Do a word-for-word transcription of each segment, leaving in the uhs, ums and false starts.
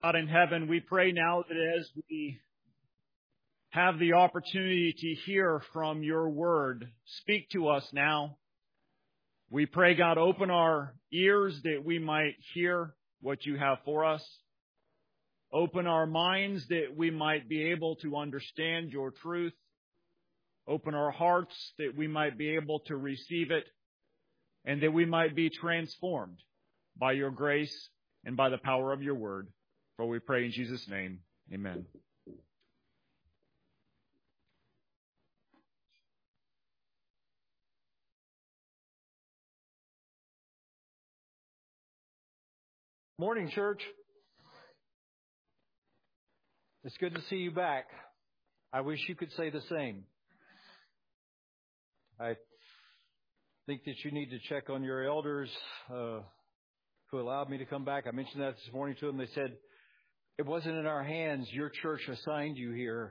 God in heaven, we pray now that as we have the opportunity to hear from your word, speak to us now. We pray, God, open our ears that we might hear what you have for us. Open our minds that we might be able to understand your truth. Open our hearts that we might be able to receive it, and that we might be transformed by your grace and by the power of your word. For we pray in Jesus' name, amen. Morning, church. It's good to see you back. I wish you could say the same. I think that you need to check on your elders uh, who allowed me to come back. I mentioned that this morning to them. They said, it wasn't in our hands. Your church assigned you here.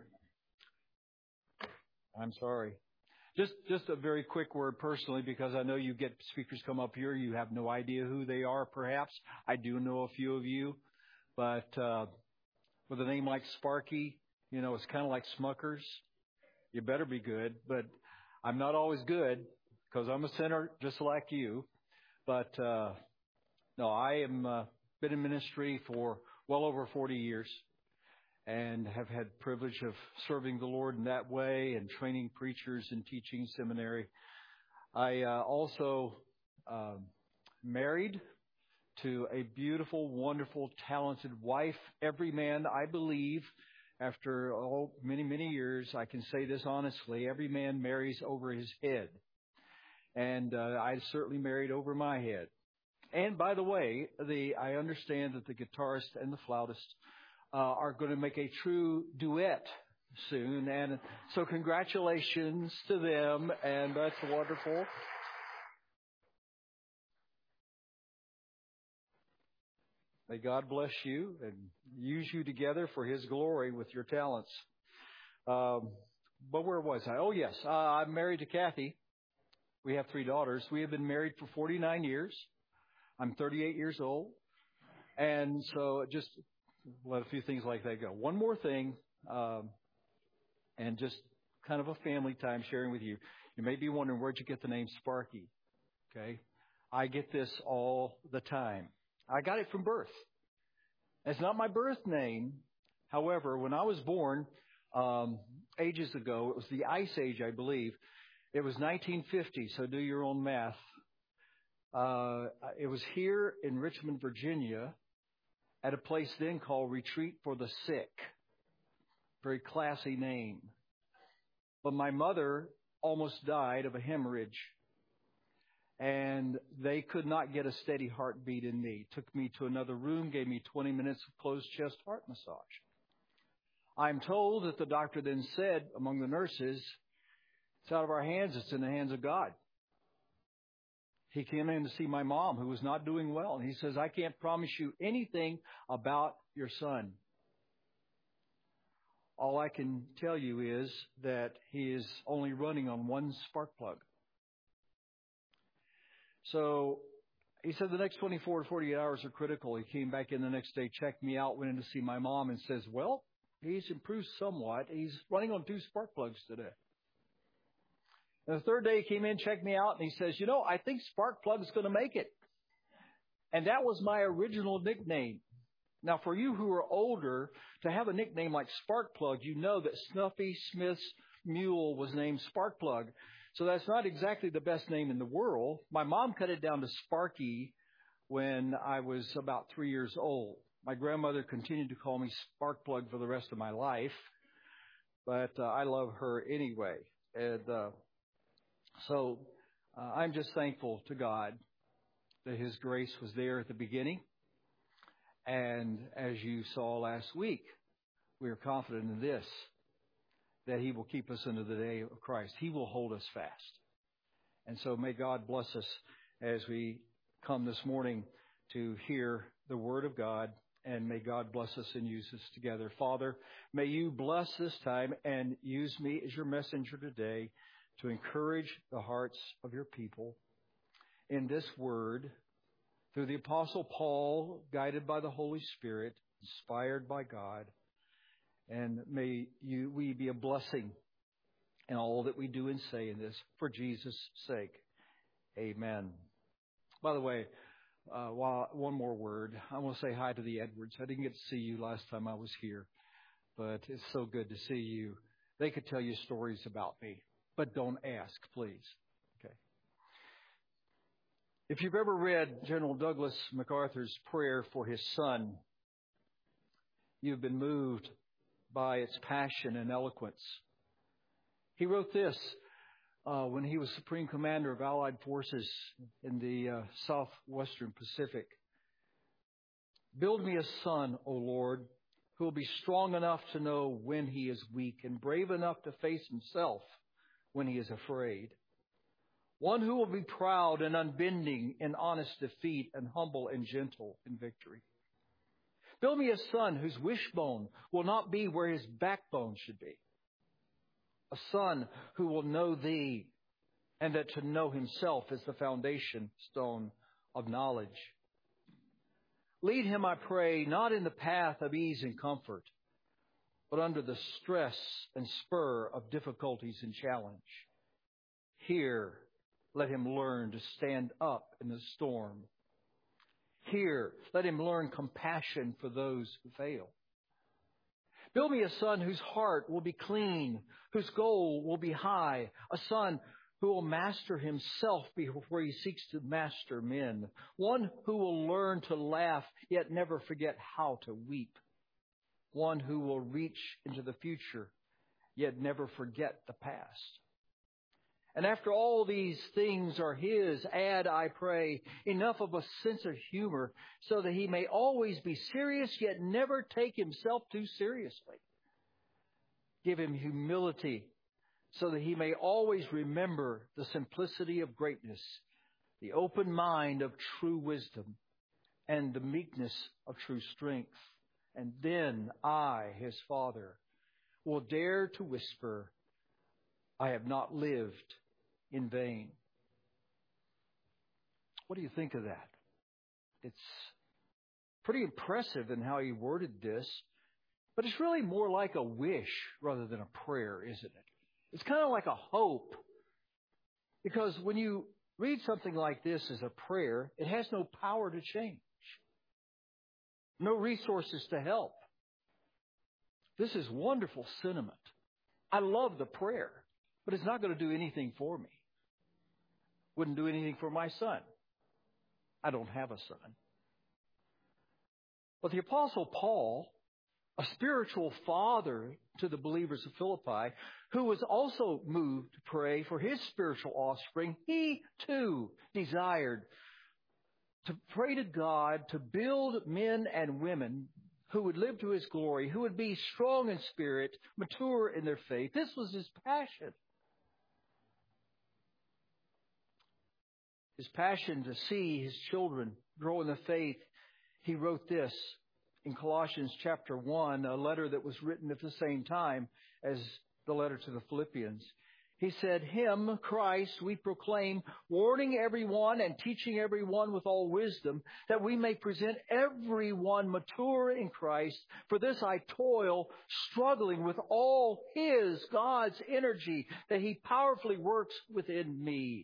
I'm sorry. Just just a very quick word personally, because I know you get speakers come up here. You have no idea who they are, perhaps. I do know a few of you. But uh, with a name like Sparky, you know, it's kind of like Smuckers. You better be good. But I'm not always good, because I'm a sinner just like you. But uh, no, I am uh, been in ministry for well over forty years. And have had privilege of serving the Lord in that way and training preachers and teaching seminary. I uh, also uh, married to a beautiful, wonderful, talented wife. Every man, I believe, after oh, many, many years, I can say this honestly, every man marries over his head. And uh, I certainly married over my head. And by the way, the I understand that the guitarist and the flautist Uh, are going to make a true duet soon. And so congratulations to them. And that's wonderful. May God bless you and use you together for His glory with your talents. Um, but where was I? Oh, yes. Uh, I'm married to Kathy. We have three daughters. We have been married for forty-nine years. I'm thirty-eight years old. And so just let a few things like that go. One more thing, um, and just kind of a family time sharing with you. You may be wondering, where'd you get the name Sparky? Okay. I get this all the time. I got it from birth. It's not my birth name. However, when I was born, um, ages ago, it was the Ice Age, I believe. It was nineteen fifty, so do your own math. Uh, it was here in Richmond, Virginia, at a place then called Retreat for the Sick. Very classy name. But my mother almost died of a hemorrhage. And they could not get a steady heartbeat in me. Took me to another room, gave me twenty minutes of closed chest heart massage. I'm told that the doctor then said, among the nurses, it's out of our hands, it's in the hands of God. He came in to see my mom, who was not doing well. And he says, I can't promise you anything about your son. All I can tell you is that he is only running on one spark plug. So he said the next twenty-four to forty-eight hours are critical. He came back in the next day, checked me out, went in to see my mom, and says, well, he's improved somewhat. He's running on two spark plugs today. And the third day he came in, checked me out, and he says, you know, I think Sparkplug is going to make it. And that was my original nickname. Now, for you who are older, to have a nickname like Sparkplug, you know that Snuffy Smith's mule was named Sparkplug. So that's not exactly the best name in the world. My mom cut it down to Sparky when I was about three years old. My grandmother continued to call me Sparkplug for the rest of my life. But uh, I love her anyway. And uh So uh, I'm just thankful to God that His grace was there at the beginning. And as you saw last week, we are confident in this, that He will keep us into the day of Christ. He will hold us fast. And so may God bless us as we come this morning to hear the Word of God. And may God bless us and use us together. Father, may you bless this time and use me as your messenger today to encourage the hearts of your people in this word through the Apostle Paul, guided by the Holy Spirit, inspired by God. And may you, we be a blessing in all that we do and say in this for Jesus' sake. Amen. By the way, uh, while, one more word. I want to say hi to the Edwards. I didn't get to see you last time I was here, but it's so good to see you. They could tell you stories about me, but don't ask, please. Okay. If you've ever read General Douglas MacArthur's prayer for his son, you've been moved by its passion and eloquence. He wrote this uh, when he was Supreme Commander of Allied Forces in the uh, Southwestern Pacific. Build me a son, O Lord, who will be strong enough to know when he is weak and brave enough to face himself when he is afraid. One who will be proud and unbending in honest defeat and humble and gentle in victory. Build me a son whose wishbone will not be where his backbone should be. A son who will know Thee, and that to know Himself is the foundation stone of knowledge. Lead him, I pray, not in the path of ease and comfort, but under the stress and spur of difficulties and challenge. Here, let him learn to stand up in the storm. Here, let him learn compassion for those who fail. Build me a son whose heart will be clean, whose goal will be high, a son who will master himself before he seeks to master men, one who will learn to laugh yet never forget how to weep, one who will reach into the future yet never forget the past. And after all these things are his, add, I pray, enough of a sense of humor so that he may always be serious yet never take himself too seriously. Give him humility so that he may always remember the simplicity of greatness, the open mind of true wisdom, and the meekness of true strength. And then I, his father, will dare to whisper, I have not lived in vain. What do you think of that? It's pretty impressive in how he worded this, but it's really more like a wish rather than a prayer, isn't it? It's kind of like a hope, because when you read something like this as a prayer, it has no power to change, no resources to help. This is wonderful sentiment. I love the prayer, but it's not going to do anything for me. Wouldn't do anything for my son. I don't have a son. But the Apostle Paul, a spiritual father to the believers of Philippi, who was also moved to pray for his spiritual offspring, he too desired to pray to God to build men and women who would live to His glory, who would be strong in spirit, mature in their faith. This was his passion. His passion to see his children grow in the faith. He wrote this in Colossians chapter one, a letter that was written at the same time as the letter to the Philippians. He said, Him, Christ, we proclaim, warning everyone and teaching everyone with all wisdom, that we may present everyone mature in Christ. For this I toil, struggling with all His, God's energy, that He powerfully works within me.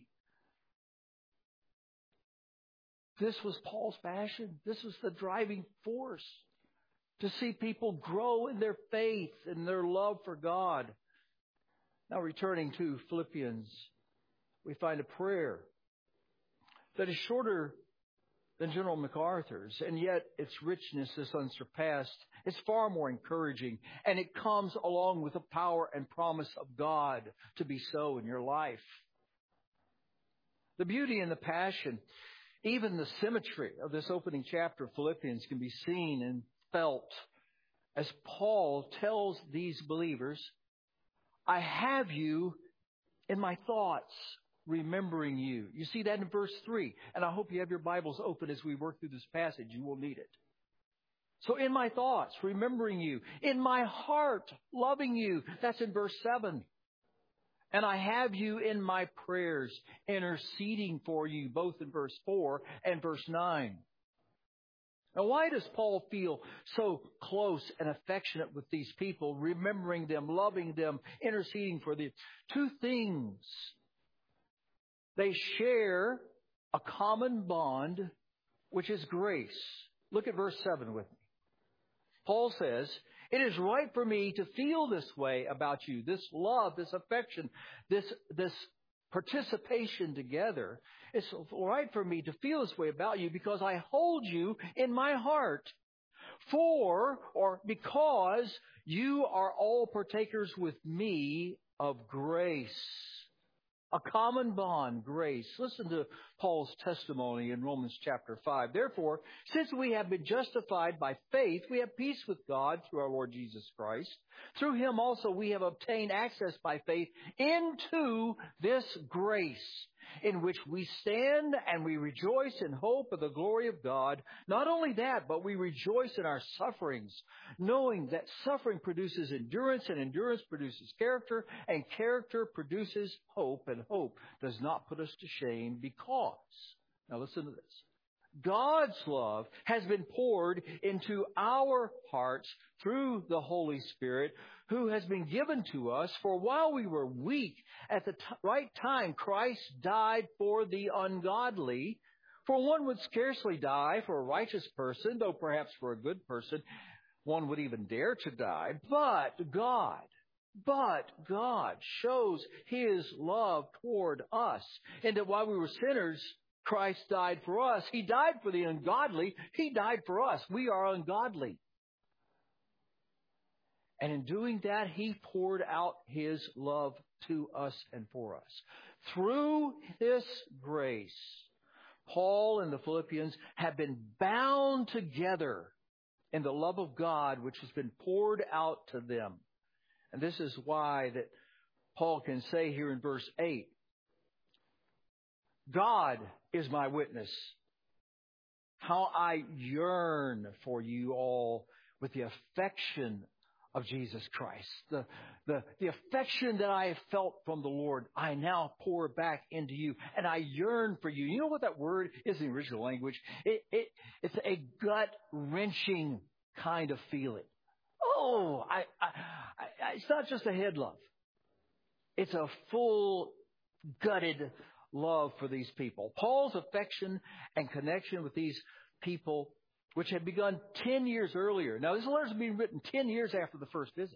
This was Paul's passion. This was the driving force, to see people grow in their faith and their love for God. Now, returning to Philippians, we find a prayer that is shorter than General MacArthur's, and yet its richness is unsurpassed. It's far more encouraging, and it comes along with the power and promise of God to be so in your life. The beauty and the passion, even the symmetry of this opening chapter of Philippians can be seen and felt as Paul tells these believers, I have you in my thoughts, remembering you. You see that in verse three. And I hope you have your Bibles open as we work through this passage. You will need it. So in my thoughts, remembering you. In my heart, loving you. That's in verse seven. And I have you in my prayers, interceding for you, both in verse four and verse nine. Now, why does Paul feel so close and affectionate with these people, remembering them, loving them, interceding for them? Two things. They share a common bond, which is grace. Look at verse seven with me. Paul says, "It is right for me to feel this way about you, this love, this affection, this, this participation together. It's right for me to feel this way about you because I hold you in my heart. For, or because you are all partakers with me of grace." A common bond, grace. Listen to Paul's testimony in Romans chapter five. "Therefore, since we have been justified by faith, we have peace with God through our Lord Jesus Christ. Through Him also we have obtained access by faith into this grace in which we stand, and we rejoice in hope of the glory of God. Not only that, but we rejoice in our sufferings, knowing that suffering produces endurance, and endurance produces character, and character produces hope, and hope does not put us to shame because," now listen to this, "God's love has been poured into our hearts through the Holy Spirit, who has been given to us. For while we were weak, at the t- right time, Christ died for the ungodly. For one would scarcely die for a righteous person, though perhaps for a good person one would even dare to die. But God, but God shows His love toward us, in that while we were sinners, Christ died for us. He died for the ungodly. He died for us. We are ungodly. And in doing that, He poured out His love to us and for us. Through this grace, Paul and the Philippians have been bound together in the love of God, which has been poured out to them. And this is why that Paul can say here in verse eight, "God is my witness, how I yearn for you all with the affection of Jesus Christ." The, the, the affection that I have felt from the Lord, I now pour back into you, and I yearn for you. You know what that word is in the original language? It, it, it's a gut-wrenching kind of feeling. Oh, I, I, I, it's not just a head love. It's a full, gutted love for these people. Paul's affection and connection with these people, which had begun ten years earlier. Now, this letter is being written ten years after the first visit.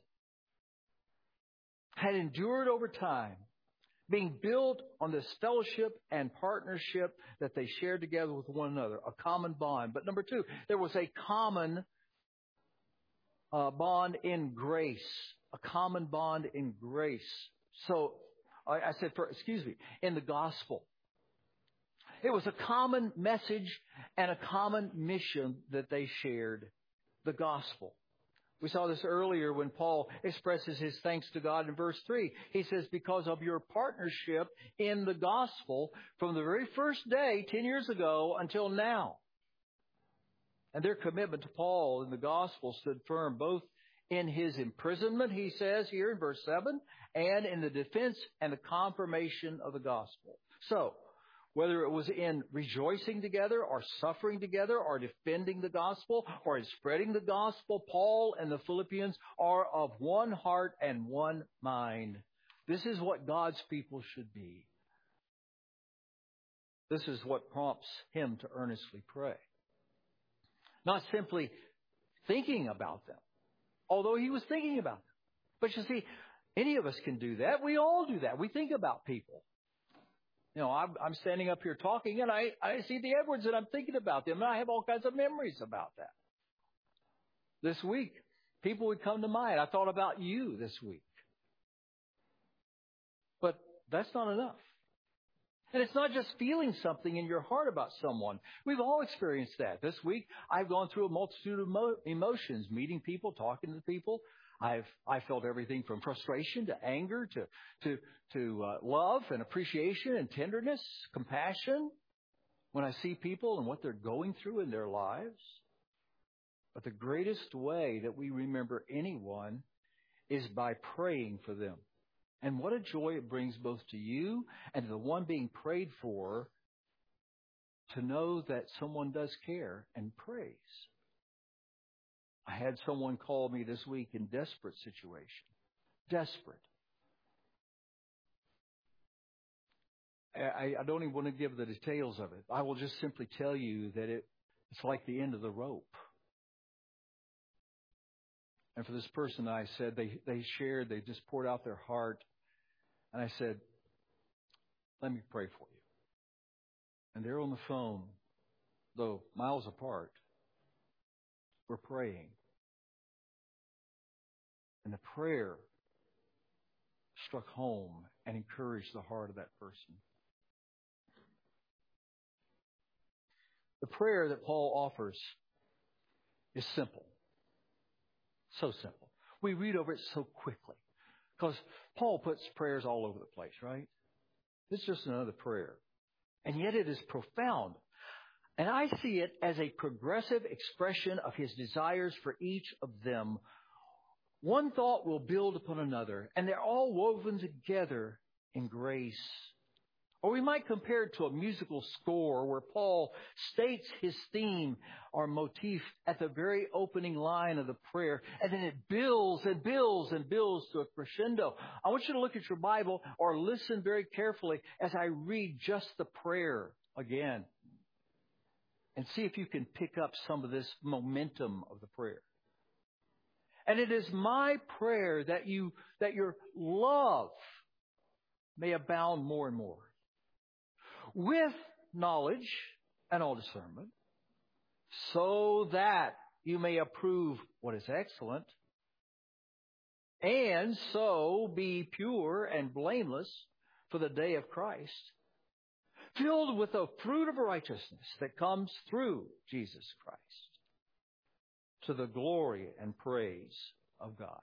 Had endured over time, being built on this fellowship and partnership that they shared together with one another, a common bond. But number two, there was a common uh, bond in grace, a common bond in grace. So, I, I said, for, excuse me, in the gospel. It was a common message and a common mission that they shared, the gospel. We saw this earlier when Paul expresses his thanks to God in verse three. He says, "Because of your partnership in the gospel from the very first day, ten years ago, until now." And their commitment to Paul in the gospel stood firm both in his imprisonment, he says here in verse seven, and in the defense and the confirmation of the gospel. So, whether it was in rejoicing together or suffering together or defending the gospel or in spreading the gospel, Paul and the Philippians are of one heart and one mind. This is what God's people should be. This is what prompts him to earnestly pray. Not simply thinking about them, although he was thinking about them. But you see, any of us can do that. We all do that. We think about people. You know, I'm, I'm standing up here talking, and I, I see the Edwards, and I'm thinking about them, and I have all kinds of memories about that. This week, people would come to mind. I thought about you this week. But that's not enough. And it's not just feeling something in your heart about someone. We've all experienced that. This week, I've gone through a multitude of mo- emotions, meeting people, talking to people. I've I felt everything from frustration to anger to to to uh, love and appreciation and tenderness, compassion when I see people and what they're going through in their lives. But the greatest way that we remember anyone is by praying for them. And what a joy it brings both to you and to the one being prayed for to know that someone does care and prays. I had someone call me this week in desperate situation. Desperate. I, I don't even want to give the details of it. I will just simply tell you that it, it's like the end of the rope. And for this person, I said, they, they shared, they just poured out their heart. And I said, let me pray for you. And they're on the phone, though miles apart. We're praying. And the prayer struck home and encouraged the heart of that person. The prayer that Paul offers is simple. So simple. We read over it so quickly. Because Paul puts prayers all over the place, right? It's just another prayer. And yet it is profound. And I see it as a progressive expression of his desires for each of them. One thought will build upon another, and they're all woven together in grace. Or we might compare it to a musical score where Paul states his theme or motif at the very opening line of the prayer, and then it builds and builds and builds to a crescendo. I want you to look at your Bible or listen very carefully as I read just the prayer again and see if you can pick up some of this momentum of the prayer. And it is my prayer that you that your love may abound more and more, with knowledge and all discernment, so that you may approve what is excellent, and so be pure and blameless for the day of Christ, filled with the fruit of righteousness that comes through Jesus Christ, to the glory and praise of God.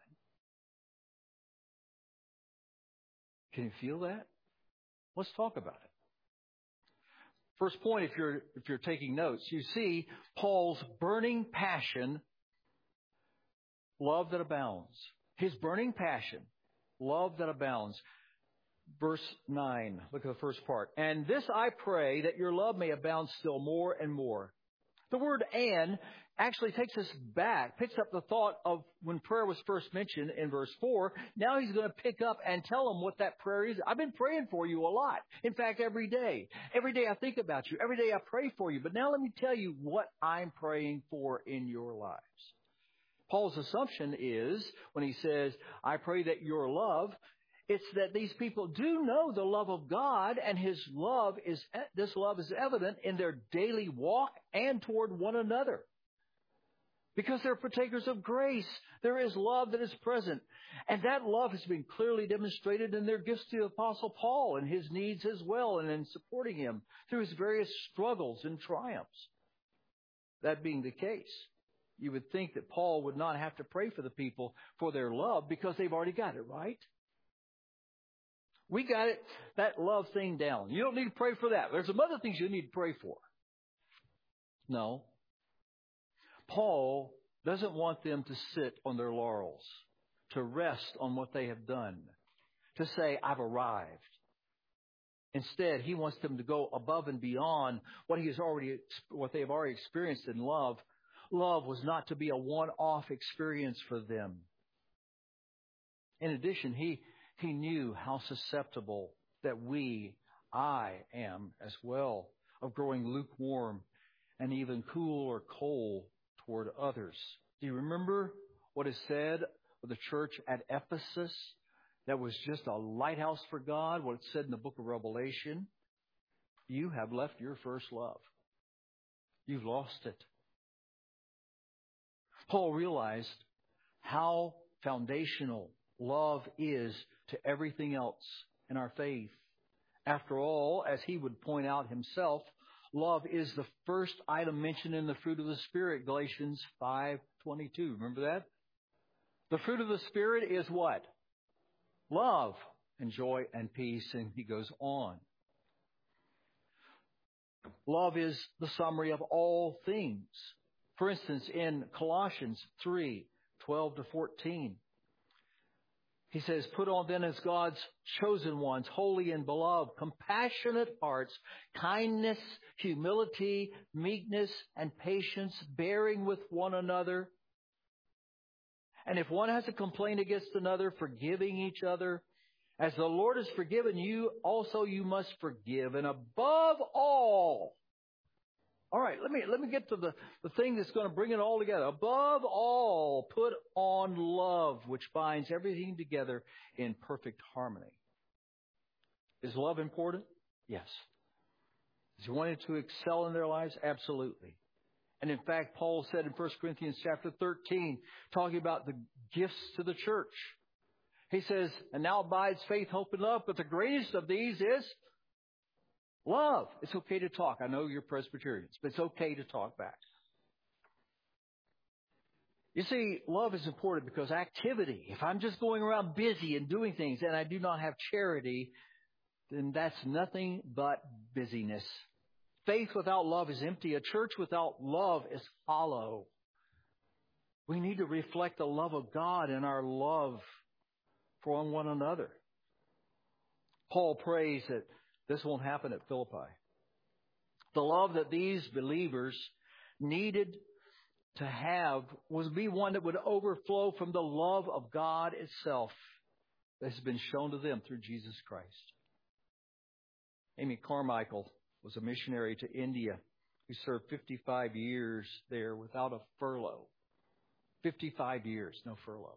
Can you feel that? Let's talk about it. First point, if you're if you're taking notes, you see Paul's burning passion, love that abounds. His burning passion, love that abounds. Verse nine, look at the first part. And this I pray, that your love may abound still more and more. The word "and" actually takes us back, picks up the thought of when prayer was first mentioned in verse four. Now he's going to pick up and tell them what that prayer is. I've been praying for you a lot. In fact, every day. Every day I think about you. Every day I pray for you. But now let me tell you what I'm praying for in your lives. Paul's assumption is, when he says, I pray that your love, it's that these people do know the love of God, and His love is, this love is evident in their daily walk and toward one another. Because they're partakers of grace, there is love that is present. And that love has been clearly demonstrated in their gifts to the Apostle Paul and his needs as well, and in supporting him through his various struggles and triumphs. That being the case, you would think that Paul would not have to pray for the people for their love because they've already got it, right? We got it, that love thing down. You don't need to pray for that. There's some other things you need to pray for. No. Paul doesn't want them to sit on their laurels, to rest on what they have done, to say, I've arrived. Instead, he wants them to go above and beyond what he has already, what they have already experienced in love. Love was not to be a one-off experience for them. In addition, he he knew how susceptible that we, I am as well, of growing lukewarm and even cool or cold toward others. Do you remember what is said of the church at Ephesus that was just a lighthouse for God? What it said in the book of Revelation? You have left your first love. You've lost it. Paul realized how foundational love is to everything else in our faith. After all, as he would point out himself, love is the first item mentioned in the fruit of the Spirit, Galatians five twenty-two. Remember that? The fruit of the Spirit is what? Love and joy and peace. And he goes on. Love is the summary of all things. For instance, in Colossians three twelve to fourteen, He says, put on then as God's chosen ones, holy and beloved, compassionate hearts, kindness, humility, meekness, and patience, bearing with one another. And if one has a complaint against another, forgiving each other. As the Lord has forgiven you, also you must forgive. And above all, all right, let me let me get to the, the thing that's going to bring it all together. Above all, put on love, which binds everything together in perfect harmony. Is love important? Yes. Is he wanting to excel in their lives? Absolutely. And in fact, Paul said in First Corinthians chapter thirteen, talking about the gifts to the church, he says, and now abides faith, hope, and love, but the greatest of these is love. It's okay to talk. I know you're Presbyterians, but it's okay to talk back. You see, love is important because activity, if I'm just going around busy and doing things and I do not have charity, then that's nothing but busyness. Faith without love is empty. A church without love is hollow. We need to reflect the love of God in our love for one another. Paul prays that this won't happen at Philippi. The love that these believers needed to have was be one that would overflow from the love of God itself that has been shown to them through Jesus Christ. Amy Carmichael was a missionary to India who served fifty-five years there without a furlough. fifty-five years, no furlough.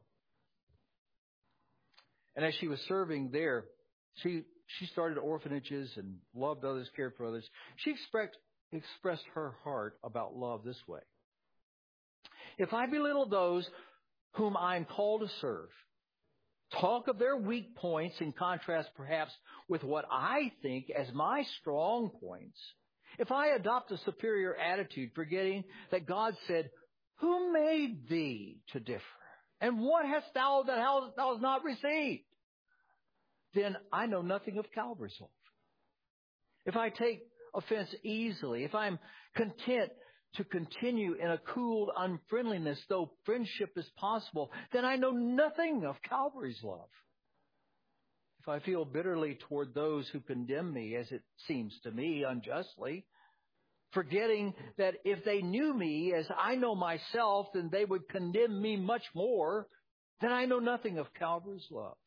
And as she was serving there, she she started orphanages and loved others, cared for others. She expressed, expressed her heart about love this way. If I belittle those whom I am called to serve, talk of their weak points in contrast perhaps with what I think as my strong points, if I adopt a superior attitude, forgetting that God said, who made thee to differ? And what hast thou that thou hast not received? Then I know nothing of Calvary's love. If I take offense easily, if I'm content to continue in a cool unfriendliness, though friendship is possible, then I know nothing of Calvary's love. If I feel bitterly toward those who condemn me, as it seems to me unjustly, forgetting that if they knew me as I know myself, then they would condemn me much more, then I know nothing of Calvary's love.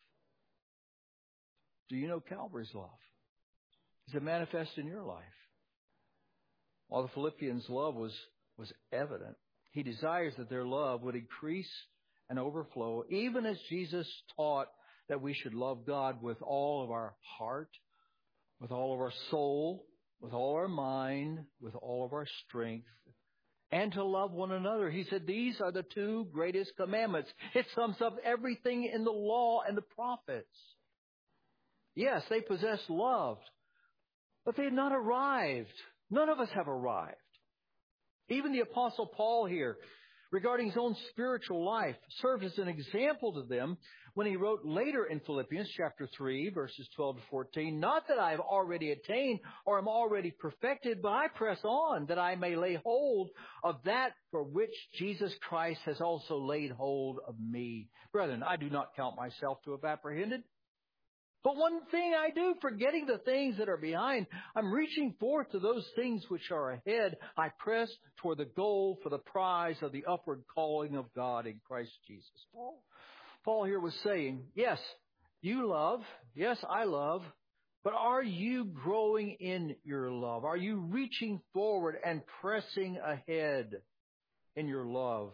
Do you know Calvary's love? Is it manifest in your life? While the Philippians' love was, was evident, he desires that their love would increase and overflow, even as Jesus taught that we should love God with all of our heart, with all of our soul, with all our mind, with all of our strength, and to love one another. He said these are the two greatest commandments. It sums up everything in the law and the prophets. Yes, they possessed love, but they had not arrived. None of us have arrived. Even the Apostle Paul here, regarding his own spiritual life, served as an example to them when he wrote later in Philippians chapter three, verses twelve to fourteen, not that I have already attained or am already perfected, but I press on that I may lay hold of that for which Jesus Christ has also laid hold of me. Brethren, I do not count myself to have apprehended. But one thing I do, forgetting the things that are behind, I'm reaching forth to those things which are ahead. I press toward the goal for the prize of the upward calling of God in Christ Jesus. Paul, Paul here was saying, yes, you love. Yes, I love. But are you growing in your love? Are you reaching forward and pressing ahead in your love?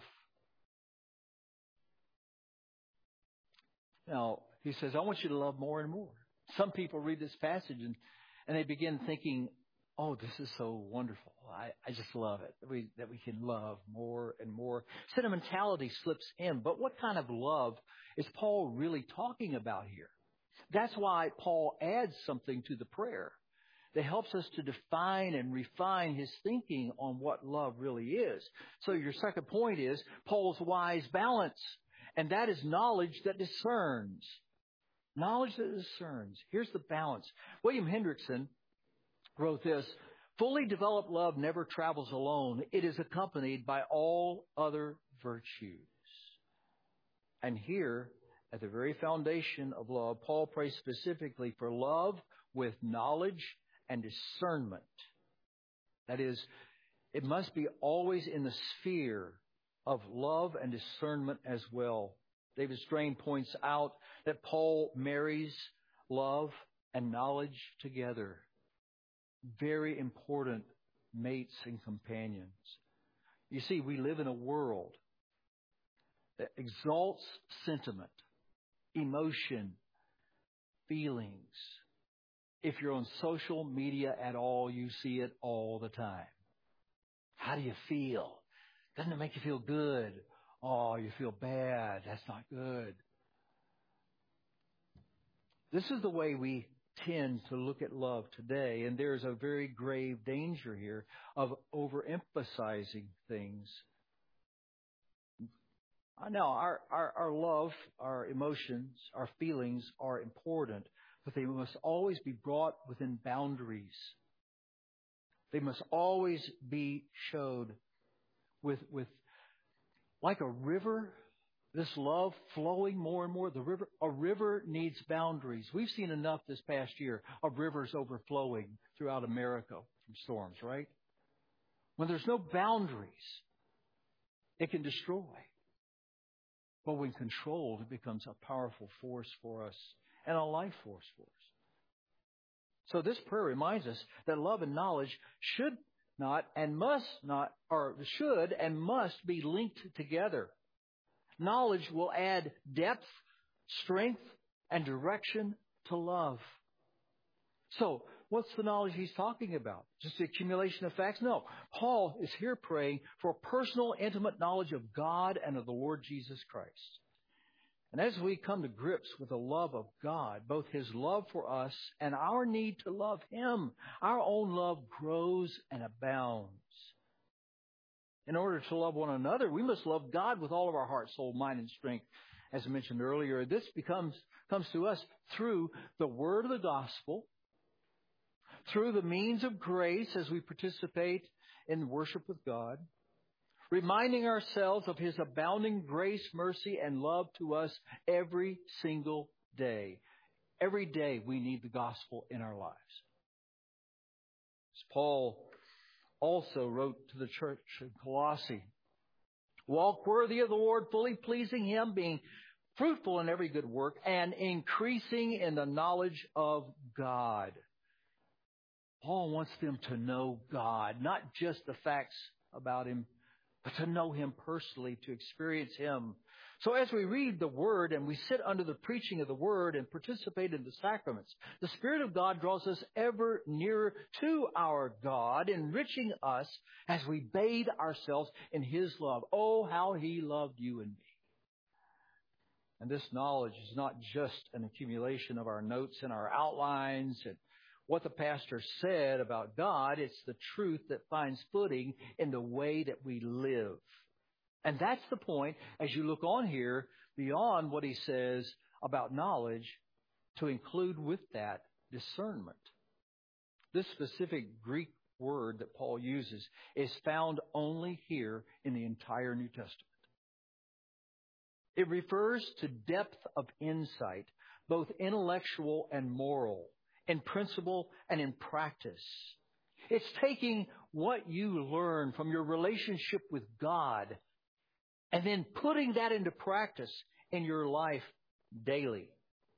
Now, he says, I want you to love more and more. Some people read this passage and, and they begin thinking, oh, this is so wonderful. I, I just love it, that we, that we can love more and more. Sentimentality slips in. But what kind of love is Paul really talking about here? That's why Paul adds something to the prayer that helps us to define and refine his thinking on what love really is. So your second point is Paul's wise balance. And that is knowledge that discerns. Knowledge that discerns. Here's the balance. William Hendrickson wrote this, fully developed love never travels alone. It is accompanied by all other virtues. And here at the very foundation of love, Paul prays specifically for love with knowledge and discernment. That is, it must be always in the sphere of love and discernment as well. David Strain points out that Paul marries love and knowledge together. Very important mates and companions. You see, we live in a world that exalts sentiment, emotion, feelings. If you're on social media at all, you see it all the time. How do you feel? Doesn't it make you feel good? Oh, you feel bad. That's not good. This is the way we tend to look at love today, and there's a very grave danger here of overemphasizing things. Now, our, our, our love, our emotions, our feelings are important, but they must always be brought within boundaries. They must always be showed with, with like a river, this love flowing more and more. The river, a river needs boundaries. We've seen enough this past year of rivers overflowing throughout America from storms, right? When there's no boundaries, it can destroy. But when controlled, it becomes a powerful force for us and a life force for us. So this prayer reminds us that love and knowledge should not and must not, or should and must be linked together. Knowledge will add depth, strength, and direction to love. So, what's the knowledge he's talking about? Just the accumulation of facts? No. Paul is here praying for personal, intimate knowledge of God and of the Lord Jesus Christ. And as we come to grips with the love of God, both His love for us and our need to love Him, our own love grows and abounds. In order to love one another, we must love God with all of our heart, soul, mind, and strength. As I mentioned earlier, this becomes comes to us through the word of the gospel, through the means of grace as we participate in worship with God, reminding ourselves of His abounding grace, mercy, and love to us every single day. Every day we need the gospel in our lives. As Paul also wrote to the church in Colossae, walk worthy of the Lord, fully pleasing Him, being fruitful in every good work, and increasing in the knowledge of God. Paul wants them to know God, not just the facts about Him, but to know Him personally, to experience Him. So as we read the Word and we sit under the preaching of the Word and participate in the sacraments, the Spirit of God draws us ever nearer to our God, enriching us as we bathe ourselves in His love. Oh, how He loved you and me. And this knowledge is not just an accumulation of our notes and our outlines and what the pastor said about God. It's the truth that finds footing in the way that we live. And that's the point, as you look on here, beyond what he says about knowledge, to include with that discernment. This specific Greek word that Paul uses is found only here in the entire New Testament. It refers to depth of insight, both intellectual and moral, in principle and in practice. It's taking what you learn from your relationship with God and then putting that into practice in your life daily.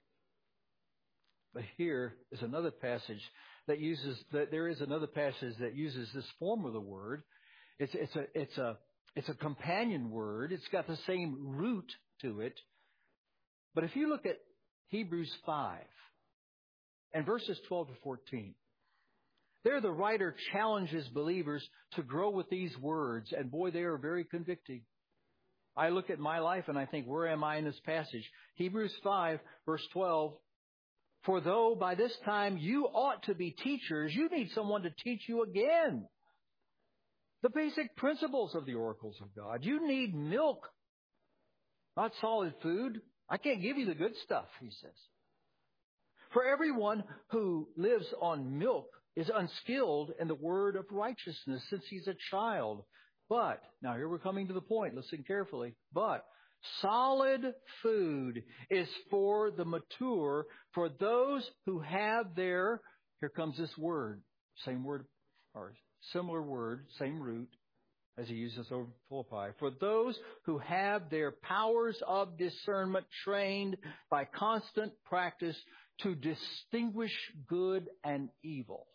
But here is another passage that uses, that there is another passage that uses this form of the word. It's, it's a, it's a, it's a companion word. It's got the same root to it. But if you look at Hebrews five and verses twelve to fourteen, there the writer challenges believers to grow with these words. And boy, they are very convicting. I look at my life and I think, where am I in this passage? Hebrews five, verse twelve. For though by this time you ought to be teachers, you need someone to teach you again the basic principles of the oracles of God. You need milk, not solid food. I can't give you the good stuff, he says. For everyone who lives on milk is unskilled in the word of righteousness, since he's a child. But, now here we're coming to the point, listen carefully. But Solid food is for the mature, for those who have their, here comes this word, same word, or similar word, same root, as he uses over Philippi, for those who have their powers of discernment trained by constant practice to distinguish good and evil.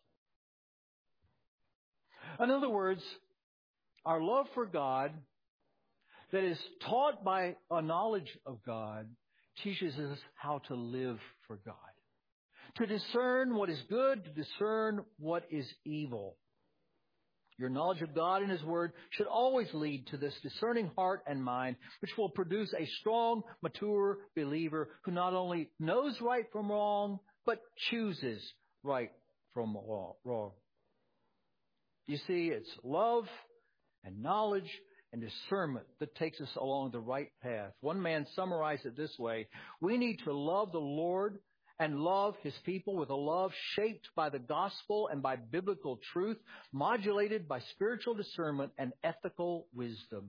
In other words, our love for God that is taught by a knowledge of God teaches us how to live for God, to discern what is good, to discern what is evil. Your knowledge of God and His Word should always lead to this discerning heart and mind, which will produce a strong, mature believer who not only knows right from wrong, but chooses right from wrong. You see, it's love and knowledge and discernment that takes us along the right path. One man summarized it this way: we need to love the Lord and love His people with a love shaped by the gospel and by biblical truth, modulated by spiritual discernment and ethical wisdom.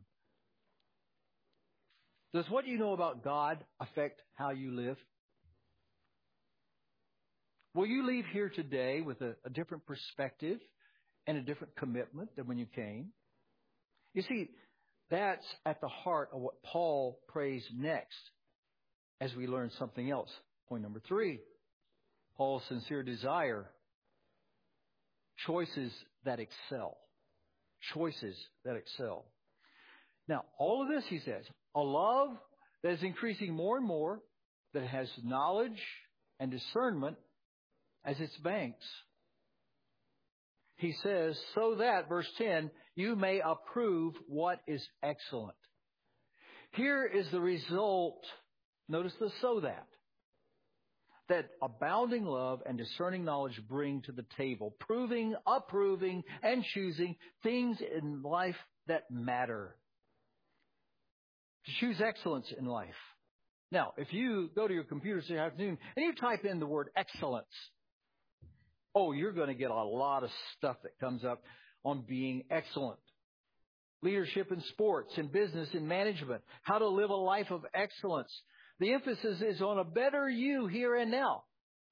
Does what you know about God affect how you live? Will you leave here today with a, a different perspective and a different commitment than when you came? You see, that's at the heart of what Paul prays next as we learn something else. Point number three, Paul's sincere desire, choices that excel. Choices that excel. Now, all of this, he says, a love that is increasing more and more, that has knowledge and discernment as its banks. He says, so that, verse ten, you may approve what is excellent. Here is the result. Notice the so that. That abounding love and discerning knowledge bring to the table, proving, approving, and choosing things in life that matter. To choose excellence in life. Now, if you go to your computer this afternoon and you type in the word excellence, oh, you're going to get a lot of stuff that comes up on being excellent. Leadership in sports, in business, in management. How to live a life of excellence. The emphasis is on a better you here and now.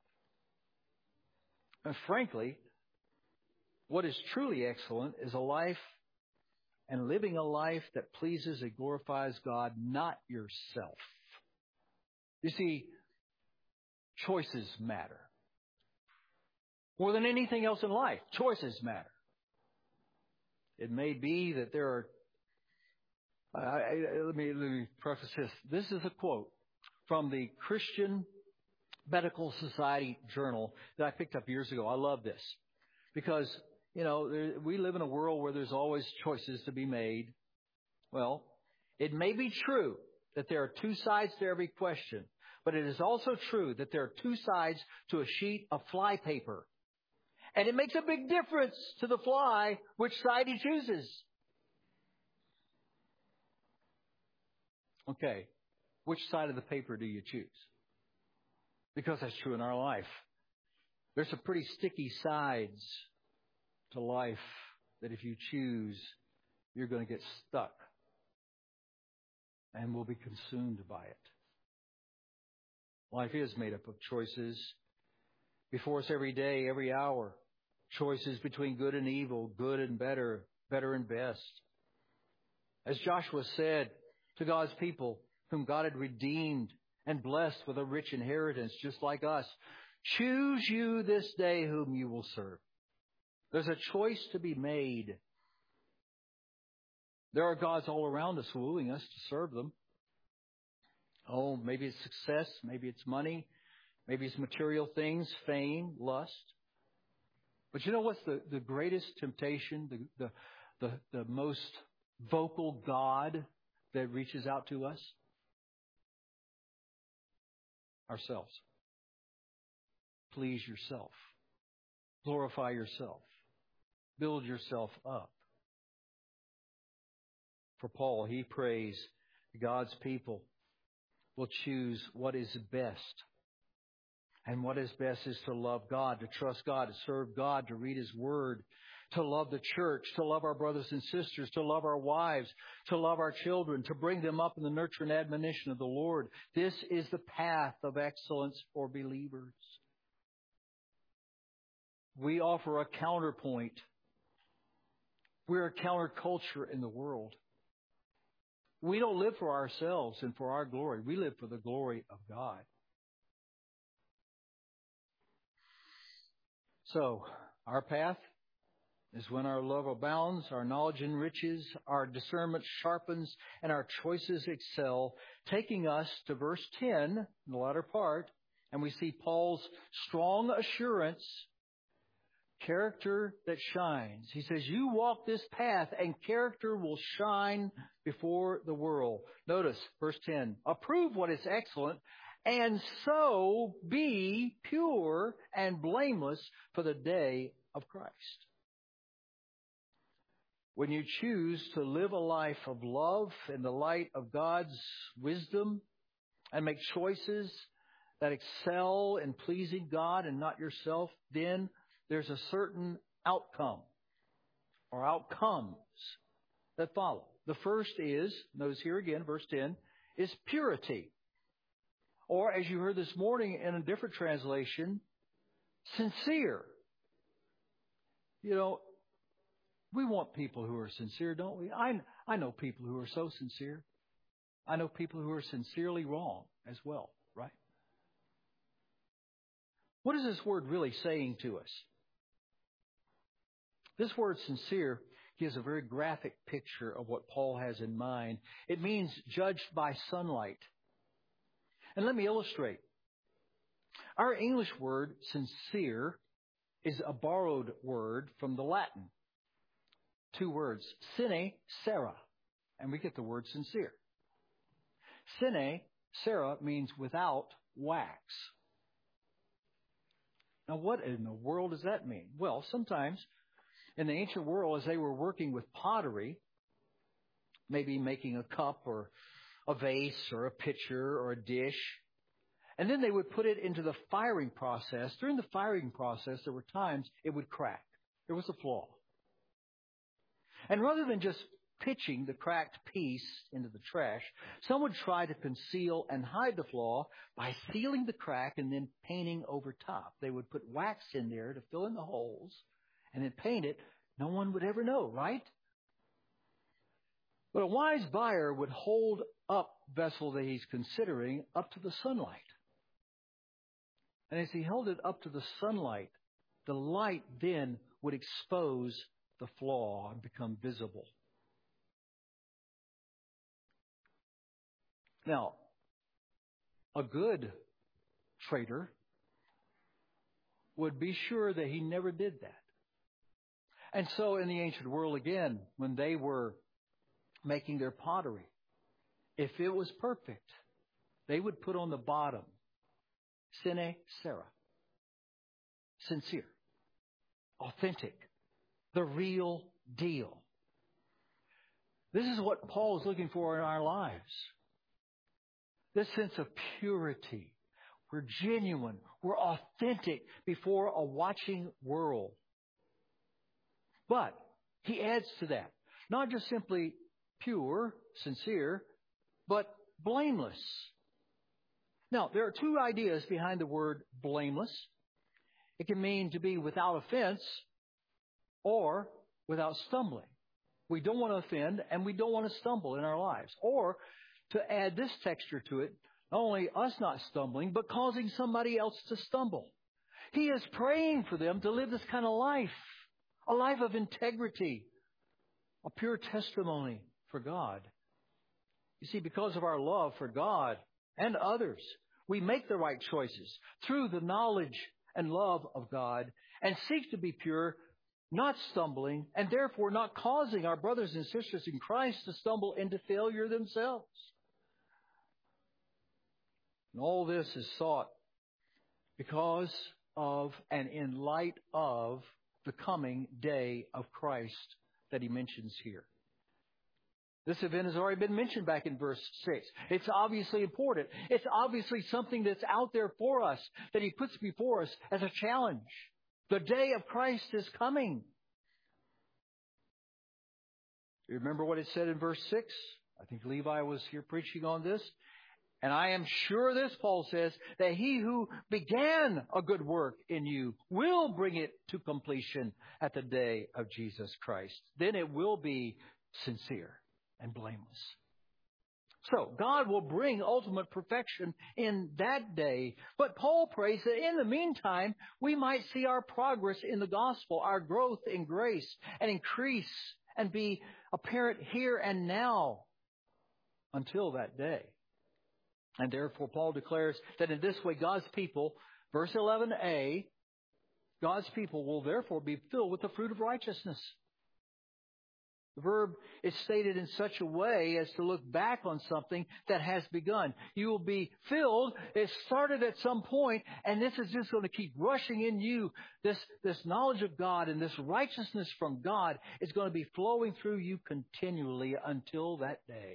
And frankly, what is truly excellent is a life and living a life that pleases and glorifies God, not yourself. You see, choices matter. More than anything else in life, choices matter. It may be that there are, I, I, let me, let me preface this. This is a quote from the Christian Medical Society Journal that I picked up years ago. I love this because, you know, there, we live in a world where there's always choices to be made. Well, it may be true that there are two sides to every question, but it is also true that there are two sides to a sheet of fly paper. And it makes a big difference to the fly which side he chooses. Okay, which side of the paper do you choose? Because that's true in our life. There's some pretty sticky sides to life that if you choose, you're going to get stuck and will be consumed by it. Life is made up of choices. Before us every day, every hour. Choices between good and evil, good and better, better and best. As Joshua said to God's people, whom God had redeemed and blessed with a rich inheritance, just like us, choose you this day whom you will serve. There's a choice to be made. There are gods all around us wooing us to serve them. Oh, maybe it's success, maybe it's money, maybe it's material things, fame, lust. But you know what's the, the greatest temptation, the, the, the, the most vocal God that reaches out to us? Ourselves. Please yourself. Glorify yourself. Build yourself up. For Paul, he prays God's people will choose what is best. And what is best is to love God, to trust God, to serve God, to read His Word, to love the church, to love our brothers and sisters, to love our wives, to love our children, to bring them up in the nurture and admonition of the Lord. This is the path of excellence for believers. We offer a counterpoint. We're a counterculture in the world. We don't live for ourselves and for our glory. We live for the glory of God. So, our path is when our love abounds, our knowledge enriches, our discernment sharpens, and our choices excel, taking us to verse ten, the latter part, and we see Paul's strong assurance, character that shines. He says, you walk this path and character will shine before the world. Notice, verse ten, approve what is excellent, and so be pure and blameless for the day of Christ. When you choose to live a life of love in the light of God's wisdom and make choices that excel in pleasing God and not yourself, then there's a certain outcome or outcomes that follow. The first is, notice here again, verse ten, is purity. Or, as you heard this morning in a different translation, sincere. You know, we want people who are sincere, don't we? I, I know people who are so sincere. I know people who are sincerely wrong as well, right? What is this word really saying to us? This word sincere gives a very graphic picture of what Paul has in mind. It means judged by sunlight. And let me illustrate. Our English word, sincere, is a borrowed word from the Latin. Two words, sine, cera, and we get the word sincere. Sine, cera means without wax. Now, what in the world does that mean? Well, sometimes in the ancient world, as they were working with pottery, maybe making a cup or a vase or a pitcher or a dish, and then they would put it into the firing process. During the firing process, there were times it would crack. There was a flaw. And rather than just pitching the cracked piece into the trash, some would try to conceal and hide the flaw by sealing the crack and then painting over top. They would put wax in there to fill in the holes and then paint it. No one would ever know, right? But a wise buyer would hold up the vessel that he's considering up to the sunlight. And as he held it up to the sunlight, the light then would expose the flaw and become visible. Now, a good trader would be sure that he never did that. And so in the ancient world, again, when they were making their pottery, if it was perfect, they would put on the bottom, sine cera, sincere, authentic, the real deal. This is what Paul is looking for in our lives. This sense of purity. We're genuine. We're authentic before a watching world. But he adds to that, not just simply pure, sincere, but blameless. Now, there are two ideas behind the word blameless. It can mean to be without offense or without stumbling. We don't want to offend and we don't want to stumble in our lives. Or to add this texture to it, not only us not stumbling, but causing somebody else to stumble. He is praying for them to live this kind of life, a life of integrity, a pure testimony for God. You see, because of our love for God and others, we make the right choices through the knowledge and love of God and seek to be pure, not stumbling, and therefore not causing our brothers and sisters in Christ to stumble into failure themselves. And all this is sought because of and in light of the coming day of Christ that he mentions here. This event has already been mentioned back in verse six. It's obviously important. It's obviously something that's out there for us, that he puts before us as a challenge. The day of Christ is coming. You remember what it said in verse six? I think Levi was here preaching on this. And I am sure this, Paul says, that he who began a good work in you will bring it to completion at the day of Jesus Christ. Then it will be sincere and blameless. So God will bring ultimate perfection in that day. But Paul prays that in the meantime, we might see our progress in the gospel, our growth in grace, and increase and be apparent here and now until that day. And therefore, Paul declares that in this way, God's people, verse eleven a, God's people will therefore be filled with the fruit of righteousness. The verb is stated in such a way as to look back on something that has begun. You will be filled. It started at some point, and this is just going to keep rushing in you. This, this knowledge of God and this righteousness from God is going to be flowing through you continually until that day.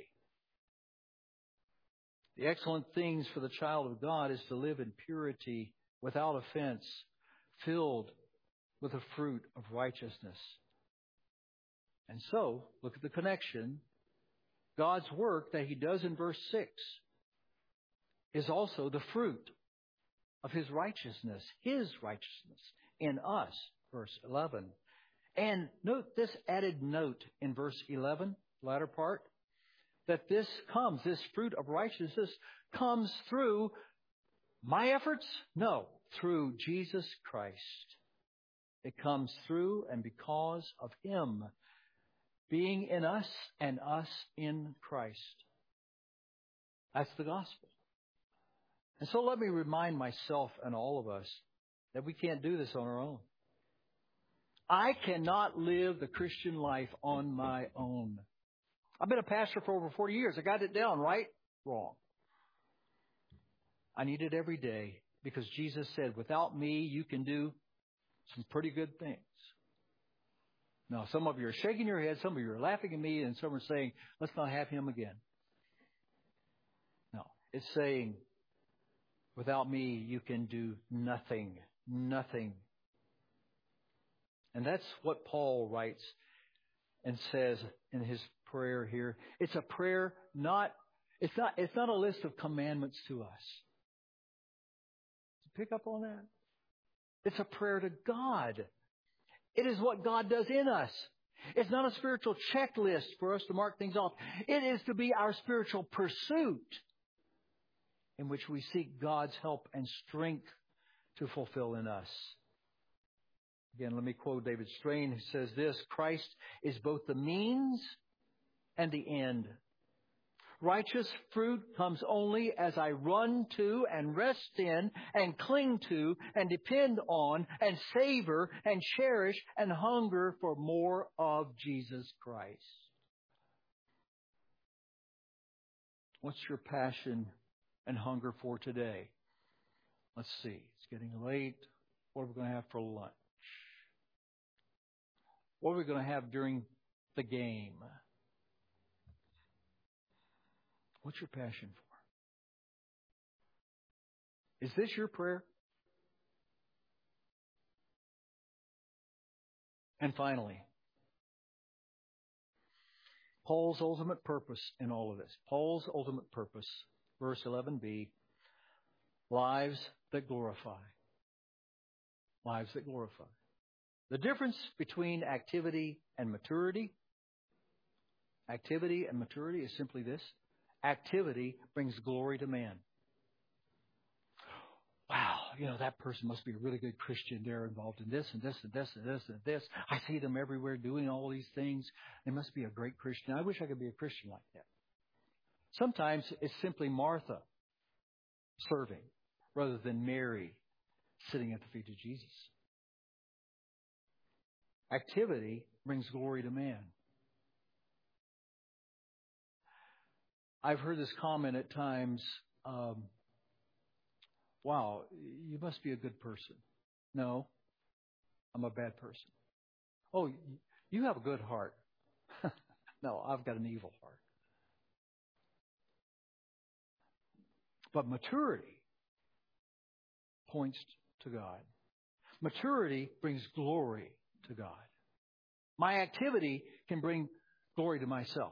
The excellent things for the child of God is to live in purity, without offense, filled with the fruit of righteousness. And so, look at the connection. God's work that He does in verse six is also the fruit of His righteousness, His righteousness in us, verse eleven. And note this added note in verse eleven, latter part, that this comes, this fruit of righteousness comes through my efforts? No, through Jesus Christ. It comes through and because of Him being in us and us in Christ. That's the gospel. And so let me remind myself and all of us that we can't do this on our own. I cannot live the Christian life on my own. I've been a pastor for over forty years. I got it down, right? Wrong. I need it every day because Jesus said, without me, you can do some pretty good things. Now, some of you are shaking your head, some of you are laughing at me, and some are saying, let's not have him again. No, it's saying, without me, you can do nothing, nothing. And that's what Paul writes and says in his prayer here. It's a prayer, not, it's not, it's not a list of commandments to us. Pick up on that? It's a prayer to God. It is what God does in us. It's not a spiritual checklist for us to mark things off. It is to be our spiritual pursuit in which we seek God's help and strength to fulfill in us. Again, let me quote David Strain, who says this, Christ is both the means and the end. Righteous fruit comes only as I run to and rest in and cling to and depend on and savor and cherish and hunger for more of Jesus Christ. What's your passion and hunger for today? Let's see. It's getting late. What are we going to have for lunch? What are we going to have during the game? What's your passion for? Is this your prayer? And finally, Paul's ultimate purpose in all of this. Paul's ultimate purpose, verse eleven b, lives that glorify. Lives that glorify. The difference between activity and maturity, activity and maturity is simply this. Activity brings glory to man. Wow, you know, that person must be a really good Christian. They're involved in this and this and this and this and this. I see them everywhere doing all these things. They must be a great Christian. I wish I could be a Christian like that. Sometimes it's simply Martha serving rather than Mary sitting at the feet of Jesus. Activity brings glory to man. I've heard this comment at times, um, wow, you must be a good person. No, I'm a bad person. Oh, you have a good heart. No, I've got an evil heart. But maturity points to God. Maturity brings glory to God. My activity can bring glory to myself.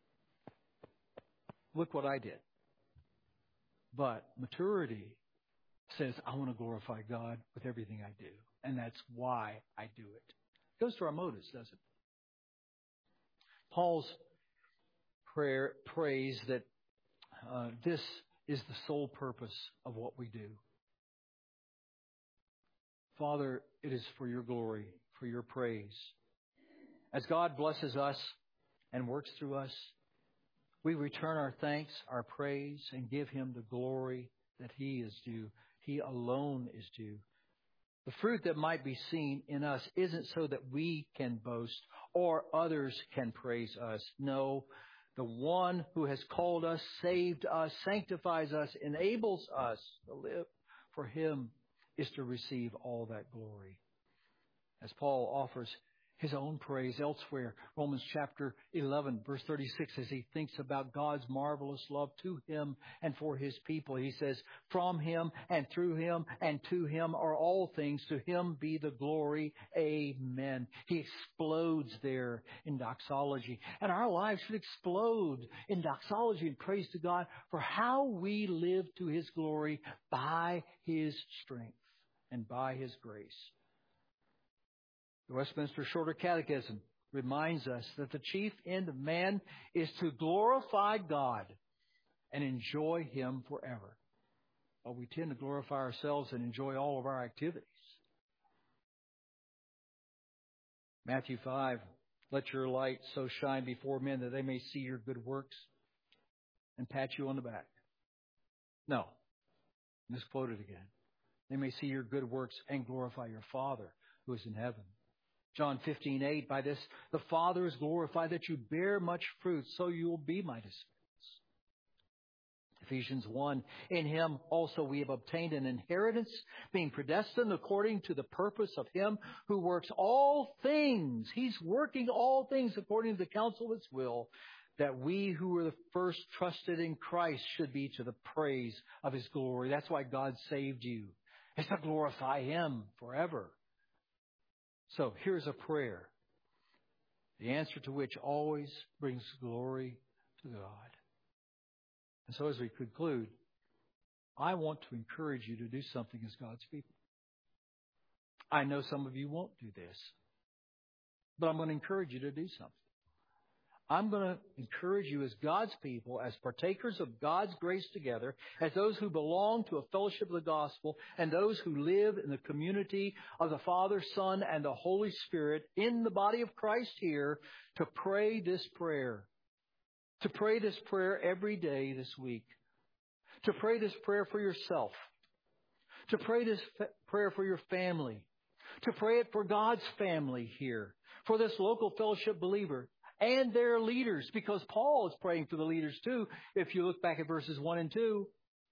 Look what I did. But maturity says, I want to glorify God with everything I do. And that's why I do it. It goes to our motives, doesn't it? Paul's prayer prays that uh, this is the sole purpose of what we do. Father, it is for your glory, for your praise. As God blesses us and works through us, we return our thanks, our praise, and give Him the glory that He is due. He alone is due. The fruit that might be seen in us isn't so that we can boast or others can praise us. No, the one who has called us, saved us, sanctifies us, enables us to live for Him is to receive all that glory. As Paul offers his own praise elsewhere, Romans chapter eleven, verse thirty-six, as he thinks about God's marvelous love to him and for His people, he says, from Him and through Him and to Him are all things. To Him be the glory. Amen. He explodes there in doxology. And our lives should explode in doxology and praise to God for how we live to His glory by His strength and by His grace. The Westminster Shorter Catechism reminds us that the chief end of man is to glorify God and enjoy Him forever. But we tend to glorify ourselves and enjoy all of our activities. Matthew five, let your light so shine before men that they may see your good works and pat you on the back. No, misquoted again. They may see your good works and glorify your Father who is in heaven. John fifteen eight, by this the Father is glorified that you bear much fruit, so you will be my disciples. Ephesians one, in Him also we have obtained an inheritance, being predestined according to the purpose of Him who works all things. He's working all things according to the counsel of His will, that we who were the first trusted in Christ should be to the praise of His glory. That's why God saved you. It's to glorify Him forever. So here's a prayer, the answer to which always brings glory to God. And so as we conclude, I want to encourage you to do something as God's people. I know some of you won't do this, but I'm going to encourage you to do something. I'm going to encourage you as God's people, as partakers of God's grace together, as those who belong to a fellowship of the gospel, and those who live in the community of the Father, Son, and the Holy Spirit in the body of Christ here, to pray this prayer. To pray this prayer every day this week. To pray this prayer for yourself. To pray this prayer for your family. To pray it for God's family here. For this local fellowship believer. And their leaders, because Paul is praying for the leaders too, if you look back at verses one and two.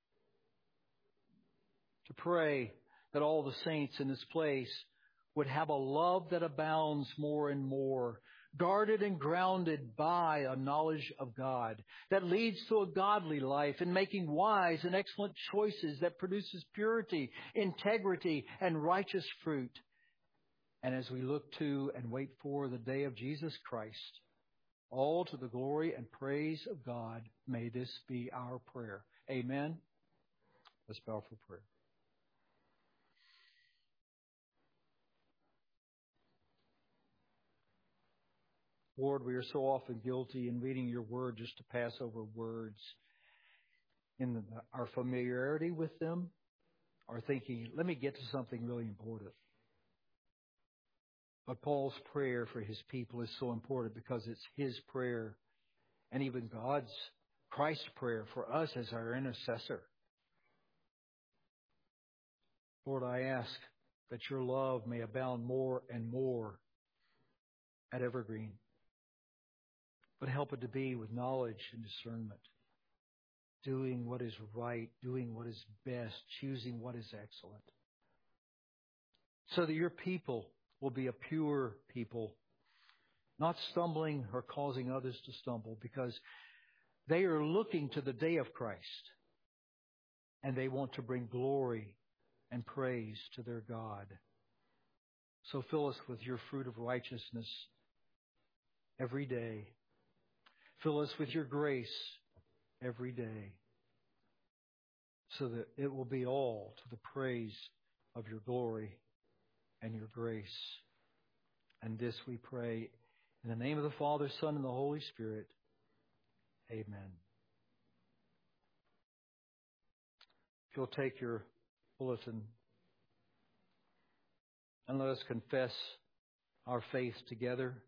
To pray that all the saints in this place would have a love that abounds more and more, guarded and grounded by a knowledge of God, that leads to a godly life in making wise and excellent choices that produces purity, integrity, and righteous fruit. And as we look to and wait for the day of Jesus Christ, all to the glory and praise of God, may this be our prayer. Amen. Let's bow for prayer. Lord, we are so often guilty in reading your word just to pass over words in the, our familiarity with them, or thinking, let me get to something really important. But Paul's prayer for his people is so important because it's his prayer and even God's, Christ's prayer for us as our intercessor. Lord, I ask that your love may abound more and more at Evergreen. But help it to be with knowledge and discernment, doing what is right, doing what is best, choosing what is excellent, so that your people will be a pure people, not stumbling or causing others to stumble, because they are looking to the day of Christ, and they want to bring glory and praise to their God. So fill us with your fruit of righteousness every day, Fill us with your grace every day, so that it will be all to the praise of your glory and your grace. And this we pray in the name of the Father, Son, and the Holy Spirit. Amen. If you'll take your bulletin and let us confess our faith together.